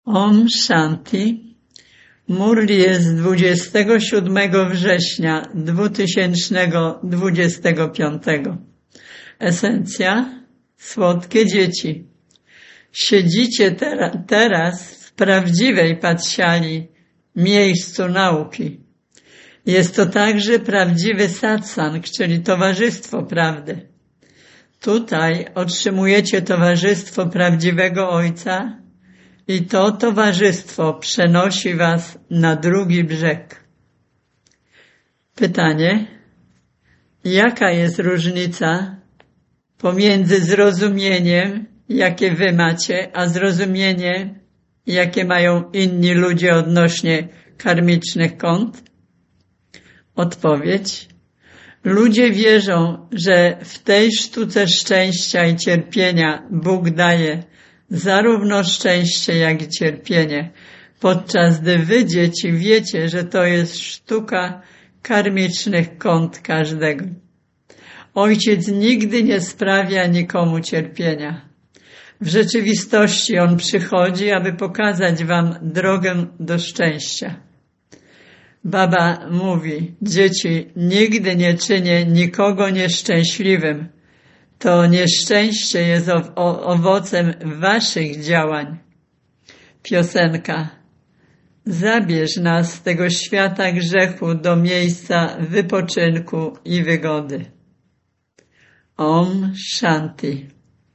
Om Shanti. Murli jest 27 września 2025. Esencja. Słodkie dzieci. Siedzicie teraz w prawdziwej patrzali, miejscu nauki. Jest to także prawdziwy satsang, czyli towarzystwo prawdy. Tutaj otrzymujecie towarzystwo prawdziwego Ojca i to towarzystwo przenosi was na drugi brzeg. Pytanie: jaka jest różnica pomiędzy zrozumieniem, jakie wy macie, a zrozumienie, jakie mają inni ludzie odnośnie karmicznych kont? Odpowiedź: ludzie wierzą, że w tej sztuce szczęścia i cierpienia Bóg daje zarówno szczęście, jak i cierpienie, podczas gdy wy, dzieci, wiecie, że to jest sztuka karmicznych kont każdego. Ojciec nigdy nie sprawia nikomu cierpienia. W rzeczywistości On przychodzi, aby pokazać wam drogę do szczęścia. Baba mówi: dzieci, nigdy nie czynię nikogo nieszczęśliwym. To nieszczęście jest owocem waszych działań. Piosenka. Zabierz nas z tego świata grzechu do miejsca wypoczynku i wygody. Om Shanti.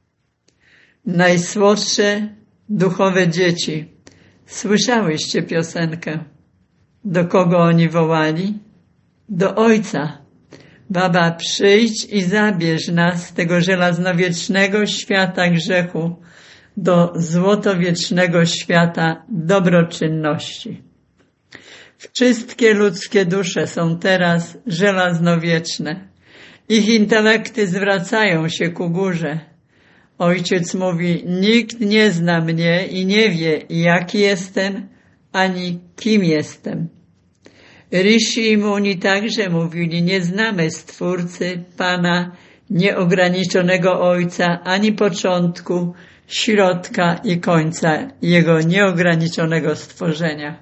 Najsłodsze duchowe dzieci. Słyszałyście piosenkę? Do kogo oni wołali? Do Ojca. Baba, przyjdź i zabierz nas z tego żelaznowiecznego świata grzechu do złotowiecznego świata dobroczynności. Wszystkie ludzkie dusze są teraz żelaznowieczne. Ich intelekty zwracają się ku górze. Ojciec mówi: nikt nie zna mnie i nie wie, jaki jestem, ani kim jestem. Rishi i Muni także mówili: nie znamy Stwórcy, Pana, nieograniczonego Ojca, ani początku, środka i końca Jego nieograniczonego stworzenia.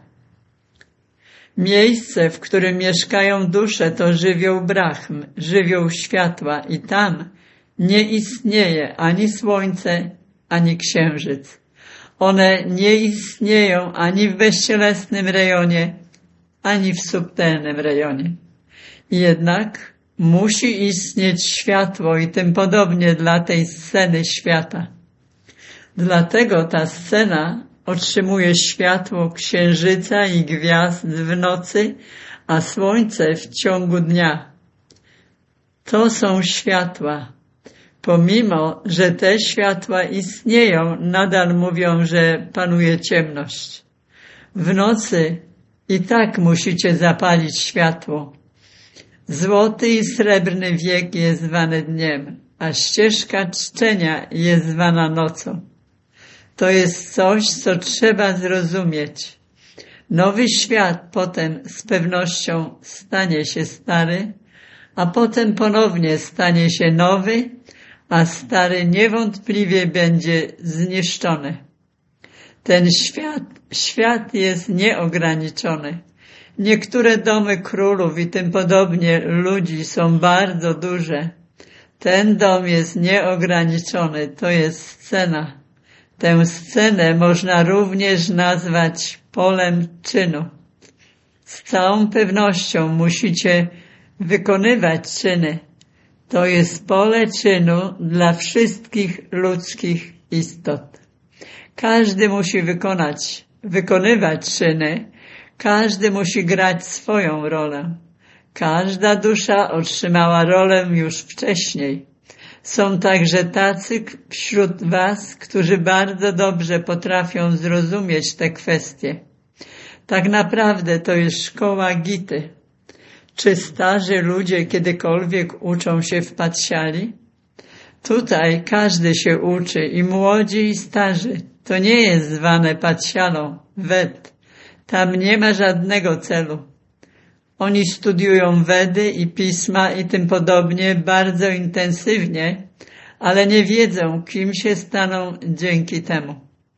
Miejsce, w którym mieszkają dusze, to żywioł Brahm, żywioł światła, i tam nie istnieje ani słońce, ani księżyc. One nie istnieją ani w bezcielesnym rejonie, ani w subtelnym rejonie. Jednak musi istnieć światło i tym podobnie dla tej sceny świata. Dlatego ta scena otrzymuje światło księżyca i gwiazd w nocy, a słońce w ciągu dnia. To są światła. Pomimo że te światła istnieją, nadal mówią, że panuje ciemność. W nocy i tak musicie zapalić światło. Złoty i srebrny wiek jest zwany dniem, a ścieżka czczenia jest zwana nocą. To jest coś, co trzeba zrozumieć. Nowy świat potem z pewnością stanie się stary, a potem ponownie stanie się nowy, a stary niewątpliwie będzie zniszczony. Ten świat jest nieograniczony. Niektóre domy królów i tym podobnie ludzi są bardzo duże. Ten dom jest nieograniczony, to jest scena. Tę scenę można również nazwać polem czynu. Z całą pewnością musicie wykonywać czyny. To jest pole czynu dla wszystkich ludzkich istot. Każdy musi wykonywać czyny, każdy musi grać swoją rolę. Każda dusza otrzymała rolę już wcześniej. Są także tacy wśród was, którzy bardzo dobrze potrafią zrozumieć te kwestie. Tak naprawdę to jest szkoła Gity. Czy starzy ludzie kiedykolwiek uczą się w patrzali? Tutaj każdy się uczy, i młodzi, i starzy. To nie jest zwane patrzalą, Ved. Tam nie ma żadnego celu. Oni studiują Wedy i pisma i tym podobnie bardzo intensywnie, ale nie wiedzą, kim się staną dzięki temu.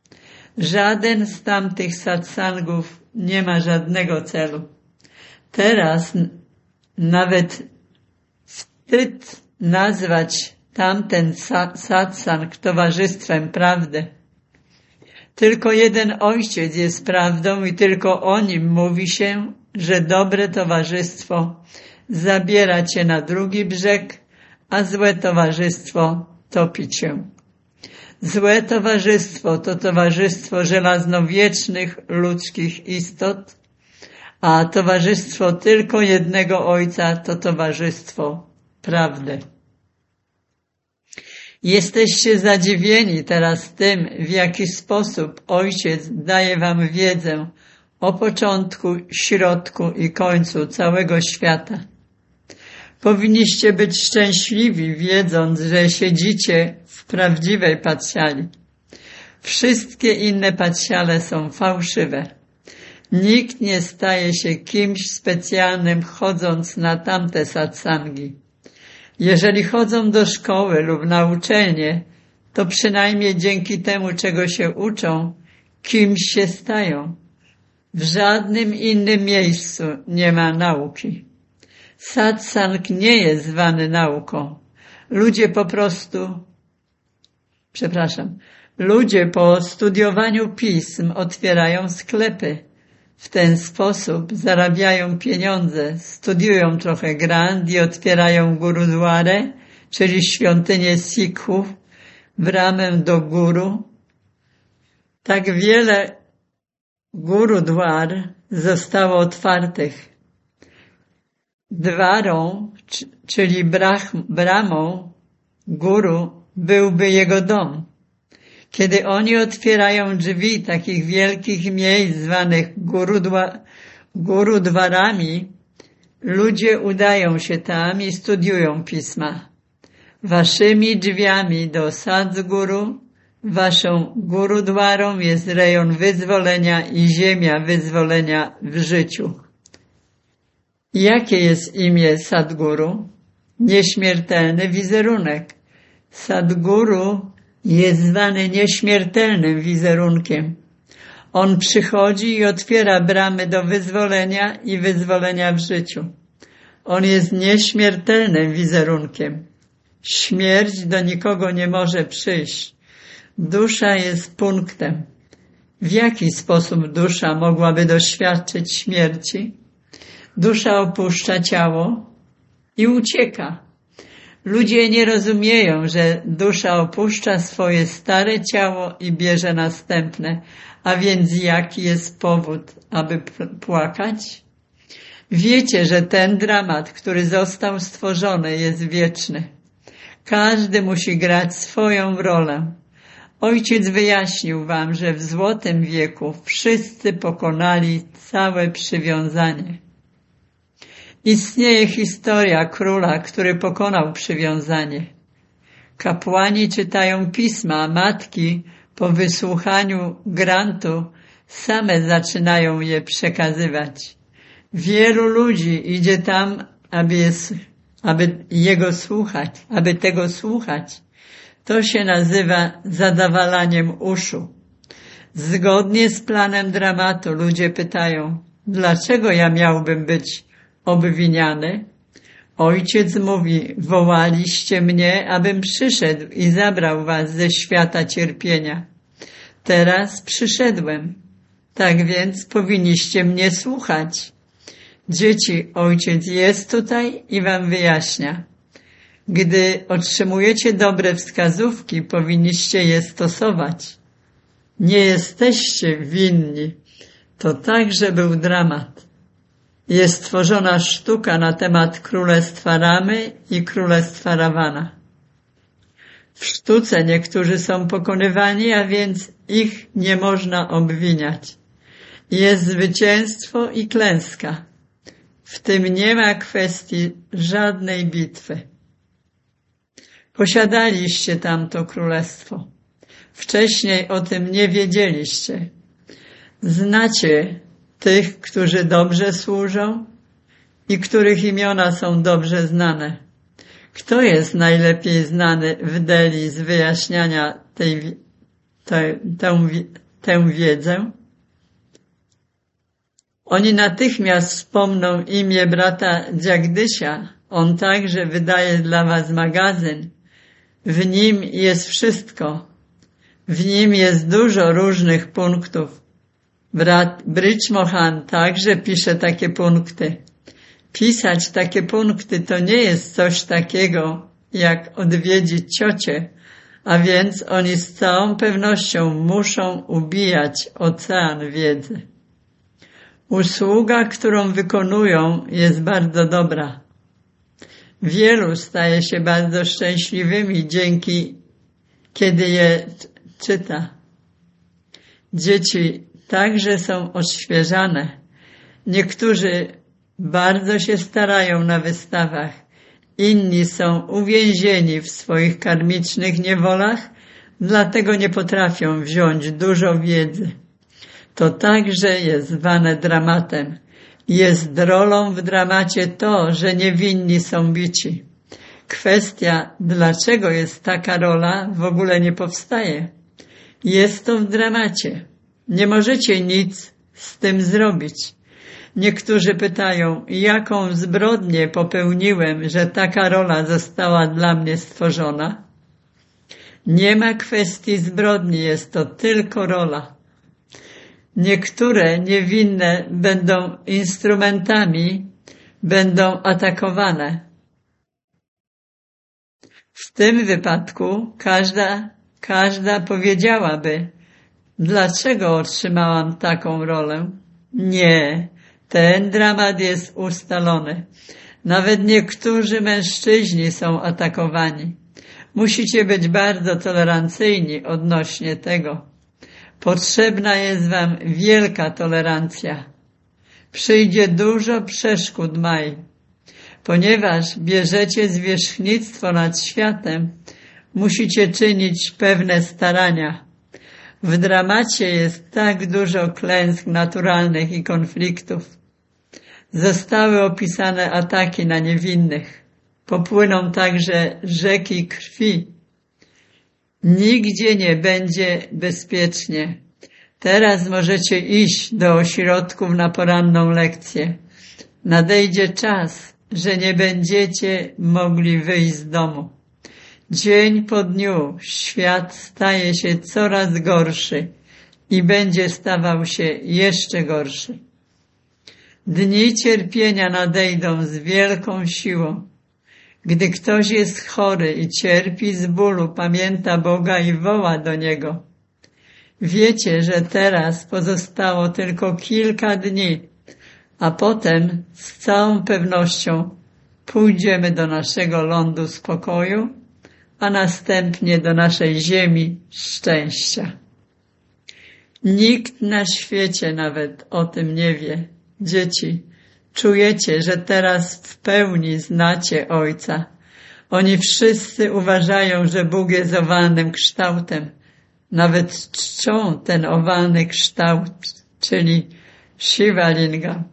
Żaden z tamtych satsangów nie ma żadnego celu. Teraz nawet wstyd nazwać tamten satsang towarzystwem prawdy. Tylko jeden ojciec jest prawdą i tylko o nim mówi się, że dobre towarzystwo zabiera cię na drugi brzeg, a złe towarzystwo topi cię. Złe towarzystwo to towarzystwo żelaznowiecznych ludzkich istot, a towarzystwo tylko jednego Ojca to towarzystwo prawdy. Jesteście zadziwieni teraz tym, w jaki sposób Ojciec daje wam wiedzę o początku, środku i końcu całego świata. Powinniście być szczęśliwi, wiedząc, że siedzicie w prawdziwej patrzali. Wszystkie inne patrzale są fałszywe. Nikt nie staje się kimś specjalnym, chodząc na tamte satsangi. Jeżeli chodzą do szkoły lub na uczelnię, to przynajmniej dzięki temu, czego się uczą, kimś się stają. W żadnym innym miejscu nie ma nauki. Satsang nie jest zwany nauką. Ludzie po studiowaniu pism otwierają sklepy. W ten sposób zarabiają pieniądze, studiują trochę grant i otwierają gurudwarę, czyli świątynię Sikhów, bramę do guru. Tak wiele gurudwar zostało otwartych. Dwarą, czyli bramą guru, byłby jego dom. Kiedy oni otwierają drzwi takich wielkich miejsc zwanych gurudwarami, ludzie udają się tam i studiują pisma. Waszymi drzwiami do Sadguru, waszą gurudwarą jest rejon wyzwolenia i ziemia wyzwolenia w życiu. Jakie jest imię Sadguru? Nieśmiertelny wizerunek. Sadguru jest zwany nieśmiertelnym wizerunkiem. On przychodzi i otwiera bramy do wyzwolenia i wyzwolenia w życiu. On jest nieśmiertelnym wizerunkiem. Śmierć do nikogo nie może przyjść. Dusza jest punktem. W jaki sposób dusza mogłaby doświadczyć śmierci? Dusza opuszcza ciało i ucieka. Ludzie nie rozumieją, że dusza opuszcza swoje stare ciało i bierze następne. A więc jaki jest powód, aby płakać? Wiecie, że ten dramat, który został stworzony, jest wieczny. Każdy musi grać swoją rolę. Ojciec wyjaśnił wam, że w złotym wieku wszyscy pokonali całe przywiązanie. Istnieje historia króla, który pokonał przywiązanie. Kapłani czytają pisma, a matki po wysłuchaniu grantu same zaczynają je przekazywać. Wielu ludzi idzie tam, aby tego słuchać. To się nazywa zadawalaniem uszu. Zgodnie z planem dramatu ludzie pytają, dlaczego ja miałbym być obwiniany? Ojciec mówi, wołaliście mnie, abym przyszedł i zabrał was ze świata cierpienia. Teraz przyszedłem, tak więc powinniście mnie słuchać. Dzieci, ojciec jest tutaj i wam wyjaśnia. Gdy otrzymujecie dobre wskazówki, powinniście je stosować. Nie jesteście winni. To także był dramat. Jest stworzona sztuka na temat królestwa Ramy i królestwa Rawana. W sztuce niektórzy są pokonywani, a więc ich nie można obwiniać. Jest zwycięstwo i klęska. W tym nie ma kwestii żadnej bitwy. Posiadaliście tamto królestwo. Wcześniej o tym nie wiedzieliście. Znacie tych, którzy dobrze służą i których imiona są dobrze znane. Kto jest najlepiej znany w Delhi z wyjaśniania tę wiedzę? Oni natychmiast wspomną imię brata Dziagdysia. On także wydaje dla was magazyn. W nim jest wszystko. W nim jest dużo różnych punktów. Brat Bridge Mohan także pisze takie punkty. Pisać takie punkty to nie jest coś takiego, jak odwiedzić ciocię, a więc oni z całą pewnością muszą ubijać ocean wiedzy. Usługa, którą wykonują, jest bardzo dobra. Wielu staje się bardzo szczęśliwymi kiedy je czyta. Dzieci także są odświeżane. Niektórzy bardzo się starają na wystawach. Inni są uwięzieni w swoich karmicznych niewolach, dlatego nie potrafią wziąć dużo wiedzy. To także jest zwane dramatem. Jest rolą w dramacie to, że niewinni są bici. Kwestia, dlaczego jest taka rola, w ogóle nie powstaje. Jest to w dramacie. Nie możecie nic z tym zrobić. Niektórzy pytają, jaką zbrodnię popełniłem, że taka rola została dla mnie stworzona? Nie ma kwestii zbrodni, jest to tylko rola. Niektóre niewinne będą instrumentami, będą atakowane. W tym wypadku każda powiedziałaby, dlaczego otrzymałam taką rolę? Nie, ten dramat jest ustalony. Nawet niektórzy mężczyźni są atakowani. Musicie być bardzo tolerancyjni odnośnie tego. Potrzebna jest wam wielka tolerancja. Przyjdzie dużo przeszkód maj. Ponieważ bierzecie zwierzchnictwo nad światem, musicie czynić pewne starania. W dramacie jest tak dużo klęsk naturalnych i konfliktów. Zostały opisane ataki na niewinnych. Popłyną także rzeki krwi. Nigdzie nie będzie bezpiecznie. Teraz możecie iść do ośrodków na poranną lekcję. Nadejdzie czas, że nie będziecie mogli wyjść z domu. Dzień po dniu świat staje się coraz gorszy i będzie stawał się jeszcze gorszy. Dni cierpienia nadejdą z wielką siłą. Gdy ktoś jest chory i cierpi z bólu, pamięta Boga i woła do Niego. Wiecie, że teraz pozostało tylko kilka dni, a potem z całą pewnością pójdziemy do naszego lądu spokoju, a następnie do naszej ziemi szczęścia. Nikt na świecie nawet o tym nie wie. Dzieci, czujecie, że teraz w pełni znacie Ojca. Oni wszyscy uważają, że Bóg jest owalnym kształtem. Nawet czczą ten owalny kształt, czyli Shiva Linga.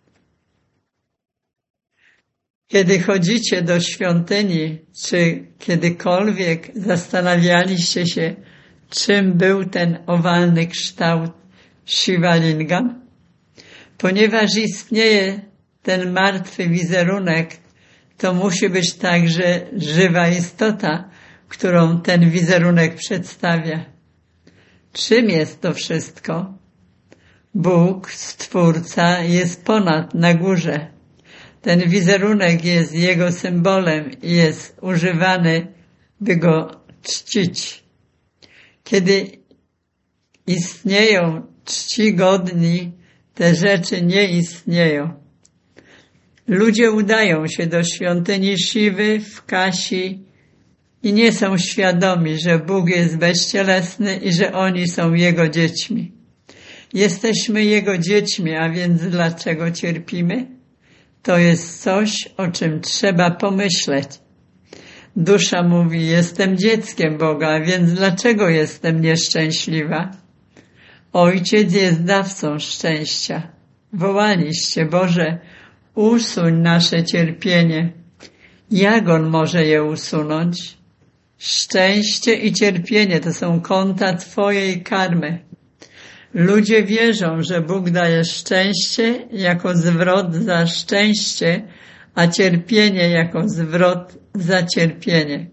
Kiedy chodzicie do świątyni, czy kiedykolwiek zastanawialiście się, czym był ten owalny kształt Shiva Linga? Ponieważ istnieje ten martwy wizerunek, to musi być także żywa istota, którą ten wizerunek przedstawia. Czym jest to wszystko? Bóg, Stwórca, jest ponad, na górze. Ten wizerunek jest Jego symbolem i jest używany, by Go czcić. Kiedy istnieją czcigodni, te rzeczy nie istnieją. Ludzie udają się do świątyni Siwy w Kasi i nie są świadomi, że Bóg jest bezcielesny i że oni są Jego dziećmi. Jesteśmy Jego dziećmi, a więc dlaczego cierpimy? To jest coś, o czym trzeba pomyśleć. Dusza mówi, jestem dzieckiem Boga, a więc dlaczego jestem nieszczęśliwa? Ojciec jest dawcą szczęścia. Wołaliście, Boże, usuń nasze cierpienie. Jak On może je usunąć? Szczęście i cierpienie to są konta Twojej karmy. Ludzie wierzą, że Bóg daje szczęście jako zwrot za szczęście, a cierpienie jako zwrot za cierpienie.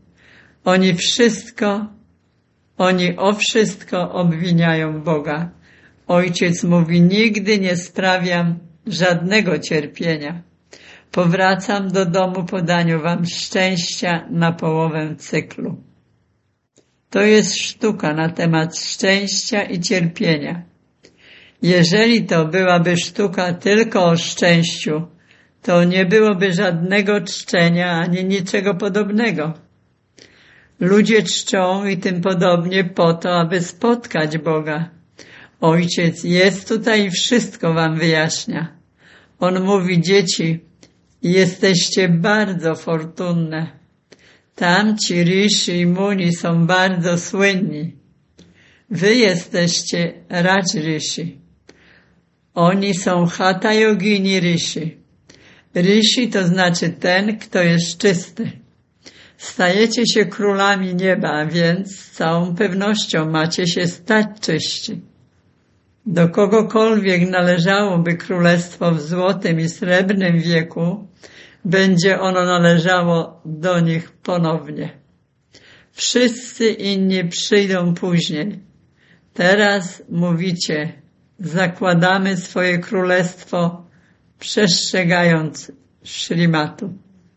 Oni o wszystko obwiniają Boga. Ojciec mówi, nigdy nie sprawiam żadnego cierpienia. Powracam do domu po daniu wam szczęścia na połowę cyklu. To jest sztuka na temat szczęścia i cierpienia. Jeżeli to byłaby sztuka tylko o szczęściu, to nie byłoby żadnego czczenia ani niczego podobnego. Ludzie czczą i tym podobnie po to, aby spotkać Boga. Ojciec jest tutaj i wszystko wam wyjaśnia. On mówi, dzieci, jesteście bardzo fortunne. Tamci Rishi i Muni są bardzo słynni. Wy jesteście Raj Rishi. Oni są Hatha Yogini Rishi. Rishi to znaczy ten, kto jest czysty. Stajecie się królami nieba, więc z całą pewnością macie się stać czyści. Do kogokolwiek należałoby królestwo w złotym i srebrnym wieku, będzie ono należało do nich ponownie. Wszyscy inni przyjdą później. Teraz mówicie, zakładamy swoje królestwo, przestrzegając Śrimatu.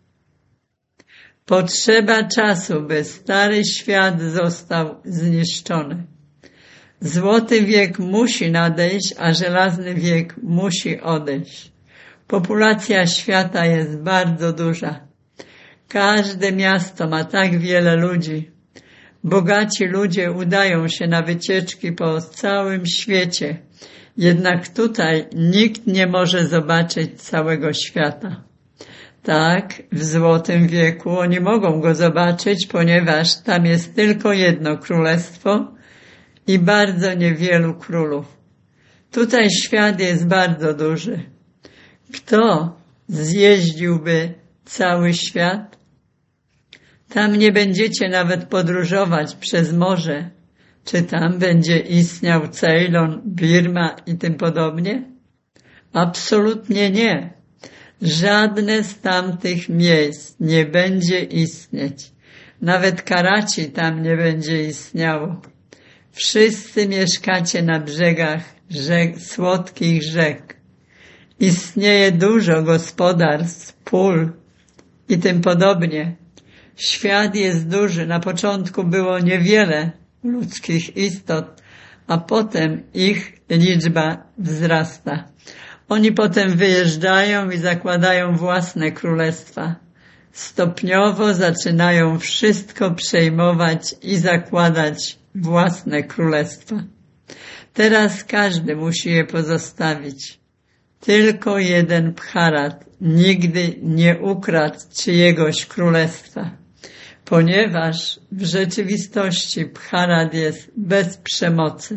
Potrzeba czasu, by stary świat został zniszczony. Złoty wiek musi nadejść, a żelazny wiek musi odejść. Populacja świata jest bardzo duża. Każde miasto ma tak wiele ludzi. Bogaci ludzie udają się na wycieczki po całym świecie. Jednak tutaj nikt nie może zobaczyć całego świata. Tak, w Złotym wieku oni mogą go zobaczyć, ponieważ tam jest tylko jedno królestwo i bardzo niewielu królów. Tutaj świat jest bardzo duży. Kto zjeździłby cały świat? Tam nie będziecie nawet podróżować przez morze. Czy tam będzie istniał Ceylon, Birma i tym podobnie? Absolutnie nie. Żadne z tamtych miejsc nie będzie istnieć. Nawet Karachi tam nie będzie istniało. Wszyscy mieszkacie na brzegach słodkich rzek. Istnieje dużo gospodarstw, pól i tym podobnie. Świat jest duży. Na początku było niewiele ludzkich istot, a potem ich liczba wzrasta. Oni potem wyjeżdżają i zakładają własne królestwa. Stopniowo zaczynają wszystko przejmować i zakładać własne królestwa. Teraz każdy musi je pozostawić. Tylko jeden Bharat nigdy nie ukradł czyjegoś królestwa, ponieważ w rzeczywistości Bharat jest bez przemocy.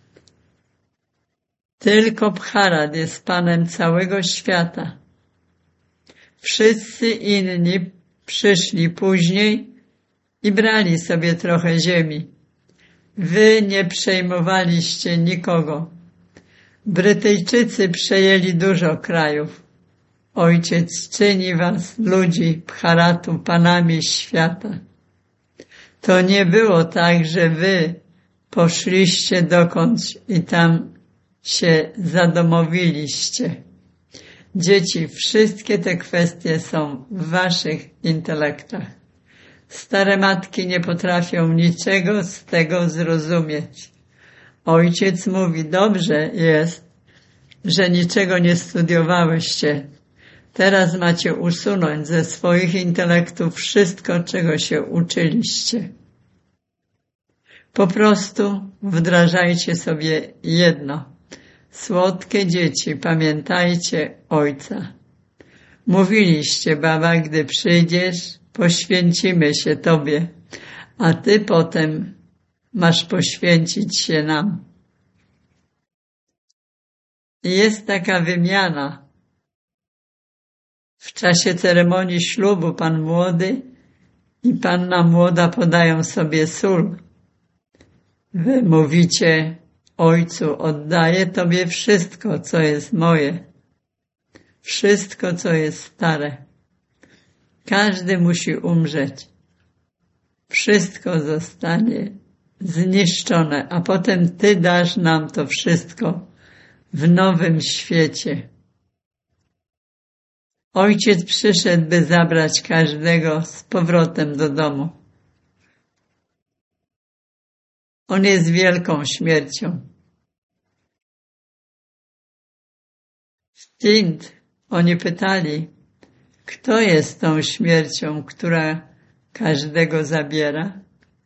Tylko Bharat jest panem całego świata. Wszyscy inni przyszli później i brali sobie trochę ziemi. Wy nie przejmowaliście nikogo. Brytyjczycy przejęli dużo krajów. Ojciec czyni was, ludzi Bharatu, panami świata. To nie było tak, że wy poszliście dokądś i tam się zadomowiliście. Dzieci, wszystkie te kwestie są w waszych intelektach. Stare matki nie potrafią niczego z tego zrozumieć. Ojciec mówi, dobrze jest, że niczego nie studiowałyście. Teraz macie usunąć ze swoich intelektów wszystko, czego się uczyliście. Po prostu wdrażajcie sobie jedno. Słodkie dzieci, pamiętajcie Ojca. Mówiliście, baba, gdy przyjdziesz, poświęcimy się Tobie, a Ty potem masz poświęcić się nam. Jest taka wymiana. W czasie ceremonii ślubu pan młody i panna młoda podają sobie sól. Wy mówicie, Ojcu, oddaję Tobie wszystko, co jest moje, wszystko, co jest stare. Każdy musi umrzeć. Wszystko zostanie zniszczone, a potem Ty dasz nam to wszystko w nowym świecie. Ojciec przyszedł, by zabrać każdego z powrotem do domu. On jest wielką śmiercią. Stąd oni pytali, kto jest tą śmiercią, która każdego zabiera?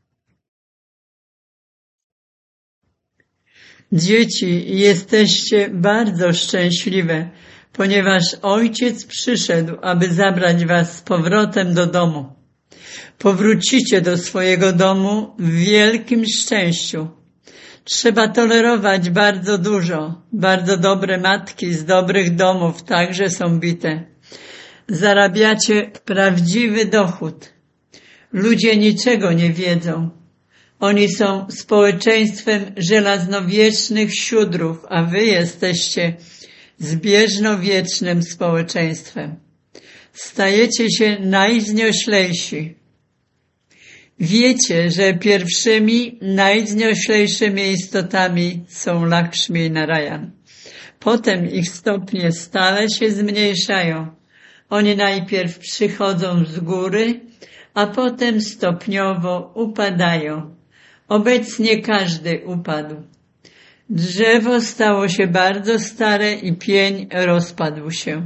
Dzieci, jesteście bardzo szczęśliwe, ponieważ Ojciec przyszedł, aby zabrać was z powrotem do domu. Powrócicie do swojego domu w wielkim szczęściu. Trzeba tolerować bardzo dużo. Bardzo dobre matki z dobrych domów także są bite. Zarabiacie prawdziwy dochód. Ludzie niczego nie wiedzą. Oni są społeczeństwem żelaznowiecznych siódrów, a wy jesteście zbieżnowiecznym społeczeństwem. Stajecie się najwznioślejsi. Wiecie, że pierwszymi, najwznioślejszymi istotami są Lakshmi i Narayan. Potem ich stopnie stale się zmniejszają. Oni najpierw przychodzą z góry, a potem stopniowo upadają. Obecnie każdy upadł. Drzewo stało się bardzo stare i pień rozpadł się.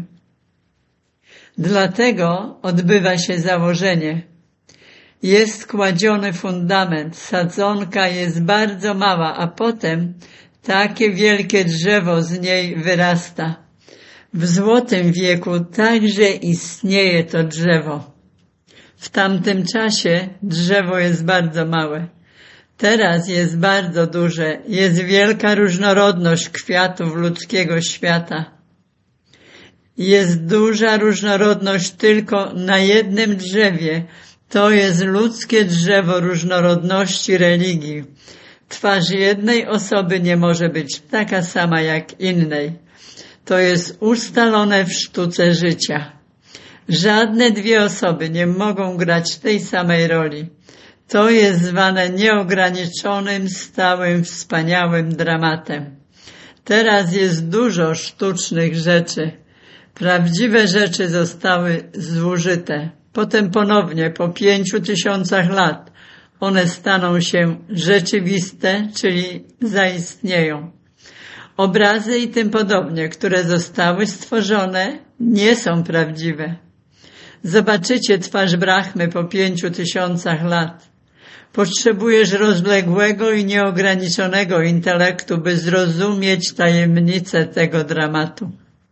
Dlatego odbywa się założenie. Jest kładziony fundament, sadzonka jest bardzo mała, a potem takie wielkie drzewo z niej wyrasta. W złotym wieku także istnieje to drzewo. W tamtym czasie drzewo jest bardzo małe. Teraz jest bardzo duże, jest wielka różnorodność kwiatów ludzkiego świata. Jest duża różnorodność tylko na jednym drzewie. To jest ludzkie drzewo różnorodności religii. Twarz jednej osoby nie może być taka sama jak innej. To jest ustalone w sztuce życia. Żadne dwie osoby nie mogą grać tej samej roli. To jest zwane nieograniczonym, stałym, wspaniałym dramatem. Teraz jest dużo sztucznych rzeczy. Prawdziwe rzeczy zostały zużyte. Potem ponownie, po 5000 lat, one staną się rzeczywiste, czyli zaistnieją. Obrazy i tym podobnie, które zostały stworzone, nie są prawdziwe. Zobaczycie twarz Brahmy po 5000 lat. Potrzebujesz rozległego i nieograniczonego intelektu, by zrozumieć tajemnicę tego dramatu.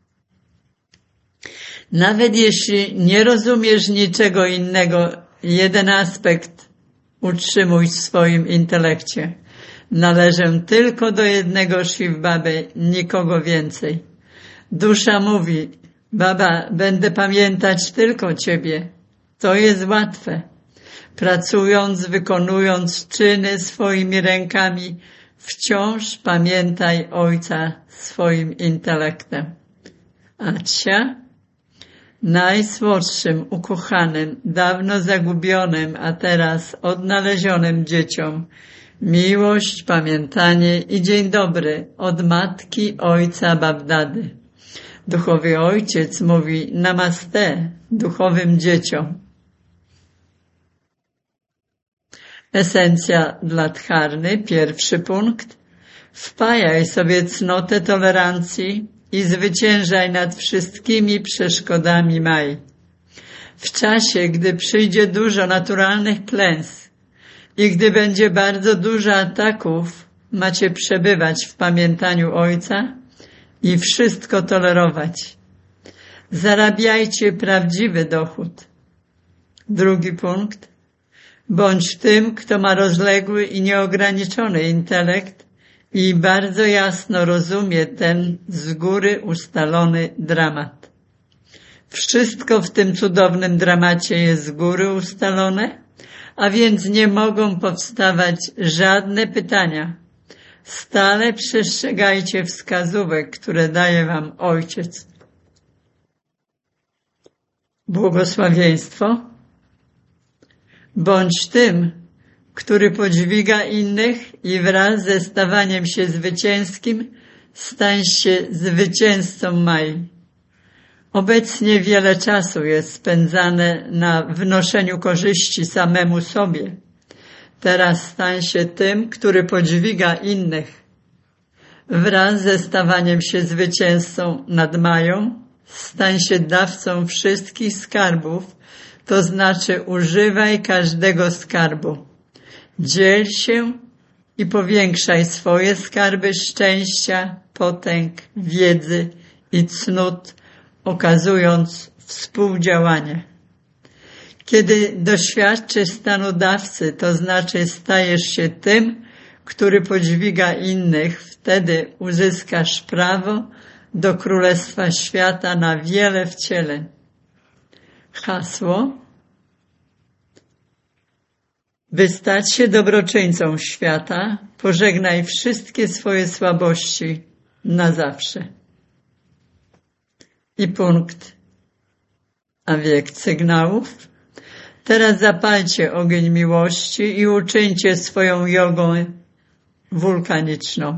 Nawet jeśli nie rozumiesz niczego innego, jeden aspekt utrzymuj w swoim intelekcie. Należę tylko do jednego Shiv Baby, nikogo więcej. Dusza mówi, Baba, będę pamiętać tylko Ciebie. To jest łatwe. Pracując, wykonując czyny swoimi rękami, wciąż pamiętaj Ojca swoim intelektem. Acia, najsłodszym, ukochanym, dawno zagubionym, a teraz odnalezionym dzieciom, miłość, pamiętanie i dzień dobry od matki, ojca, Babdady. Duchowy Ojciec mówi namaste duchowym dzieciom. Esencja dla Dharmy, pierwszy punkt. Wpajaj sobie cnotę tolerancji i zwyciężaj nad wszystkimi przeszkodami Maj. W czasie, gdy przyjdzie dużo naturalnych klęsk i gdy będzie bardzo dużo ataków, macie przebywać w pamiętaniu Ojca i wszystko tolerować. Zarabiajcie prawdziwy dochód. Drugi punkt. Bądź tym, kto ma rozległy i nieograniczony intelekt i bardzo jasno rozumie ten z góry ustalony dramat. Wszystko w tym cudownym dramacie jest z góry ustalone, a więc nie mogą powstawać żadne pytania. Stale przestrzegajcie wskazówek, które daje wam Ojciec. Błogosławieństwo. Bądź tym, który podźwiga innych i wraz ze stawaniem się zwycięskim stań się zwycięzcą Mai. Obecnie wiele czasu jest spędzane na wnoszeniu korzyści samemu sobie. Teraz stań się tym, który podźwiga innych. Wraz ze stawaniem się zwycięzcą nad Mają, stań się dawcą wszystkich skarbów, to znaczy używaj każdego skarbu. Dziel się i powiększaj swoje skarby szczęścia, potęg, wiedzy i cnót, okazując współdziałanie. Kiedy doświadczysz stanu dawcy, to znaczy stajesz się tym, który podźwiga innych, wtedy uzyskasz prawo do Królestwa Świata na wiele wcieleń. Hasło: by stać się dobroczyńcą świata, pożegnaj wszystkie swoje słabości na zawsze. I punkt, a wiek sygnałów. Teraz zapalcie ogień miłości i uczyńcie swoją jogą wulkaniczną.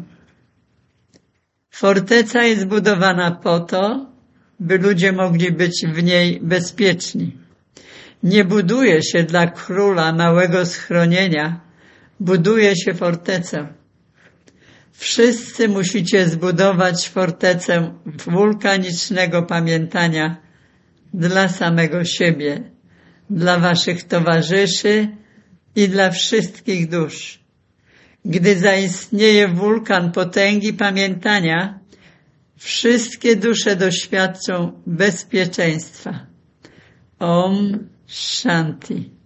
Forteca jest budowana po to, by ludzie mogli być w niej bezpieczni. Nie buduje się dla króla małego schronienia, buduje się fortecę. Wszyscy musicie zbudować fortecę wulkanicznego pamiętania dla samego siebie, dla waszych towarzyszy i dla wszystkich dusz. Gdy zaistnieje wulkan potęgi pamiętania, wszystkie dusze doświadczą bezpieczeństwa. Om Shanti.